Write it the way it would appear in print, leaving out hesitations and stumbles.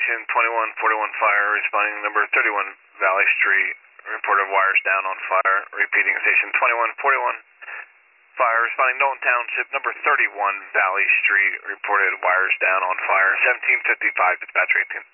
Station 2141 fire, responding number 31 Valley Street, reported wires down on fire. Repeating, Station 2141 fire, responding Knowlton Township, number 31 Valley Street, reported wires down on fire. 1755, dispatch 18.